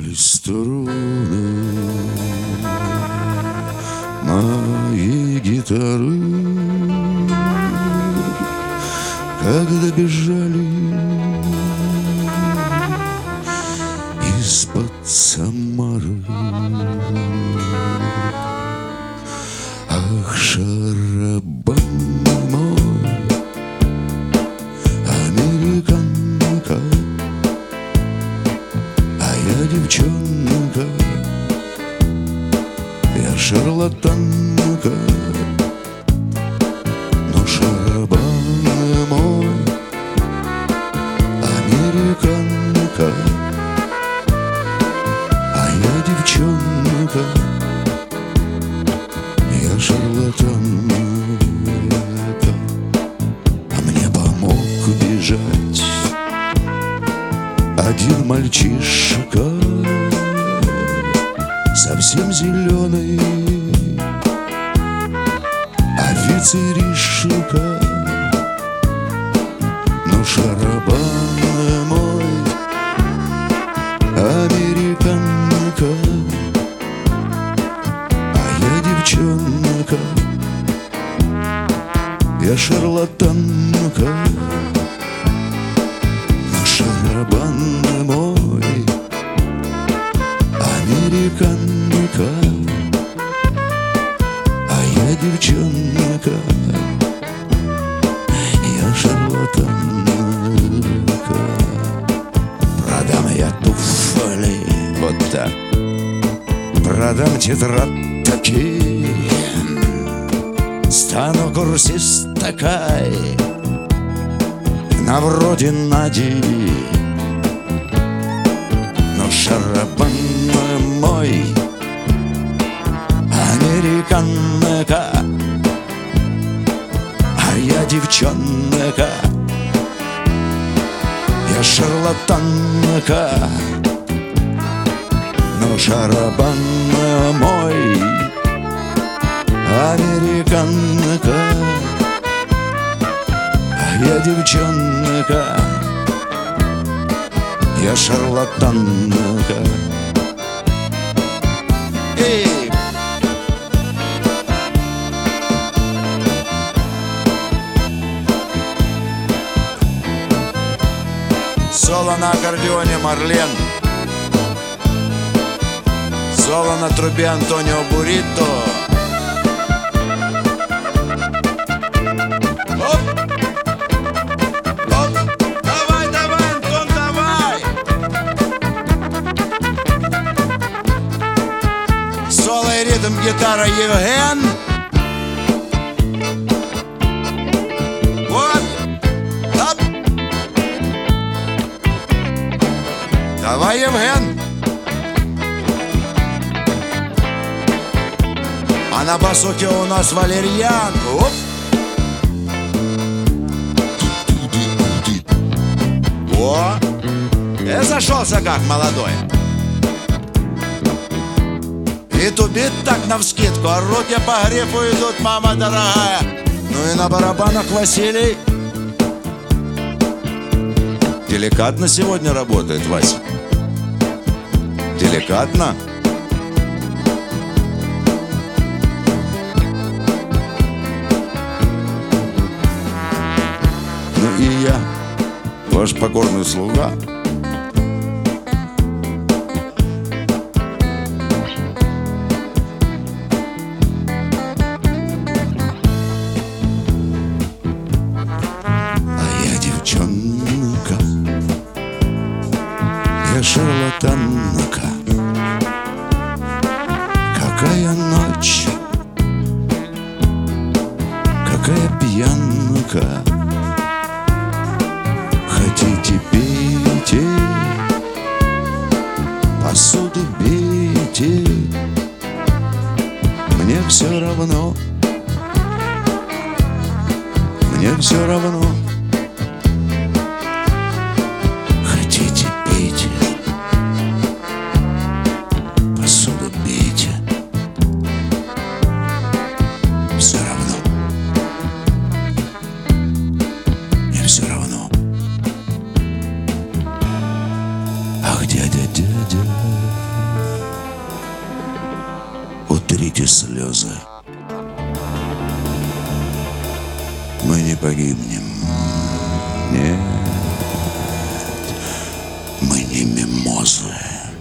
струны моей гитары, когда бежали из-под Самары. Ах, шарабан мой, американка, а я девчонка, я шарлатанка. Но шарабан мой, американка, а я девчонка, я шарлатанка. А мне помог бежать один мальчишка, совсем зеленый, офицеришка. Но шарабан мой, американка, а я девчонка, я шарлатанка. Но шарабан мой, американка, а я девчонка, я шарлатанка. Продам я туфли, вот так, продам тетрадки, стану курсисткой на вроде Нади. Но шарабан мой, американка, а я девчонка, я шарлатанка. Но шарабан мой, американка, а я девчонка, я шарлатанка. Эй! Соло на аккордеоне Марлен, соло на трубе Антонио Бурито. Оп! Оп! Давай, давай, Антон, давай! Соло и ритм гитара Евген. Вот! Оп! Давай, Евген! А на басуке у нас Валерьян. Оп! О! И зашелся как молодой. И тубит так навскидку, а руки по грифу идут, мама дорогая. Ну и на барабанах Василий. Деликатно сегодня работает Вася. Деликатно. Ну и я, ваш покорный слуга. А я девчонка, я шарлатанка. Какая ночь, какая пьянка. Хотите, пейте, посуду бейте, мне все равно, мне все равно. Хотите, пейте, посуду бейте, все равно, мне все равно. Ах, дядя, дядя, утрите слезы. Мы не погибнем. Нет, мы не мимозы.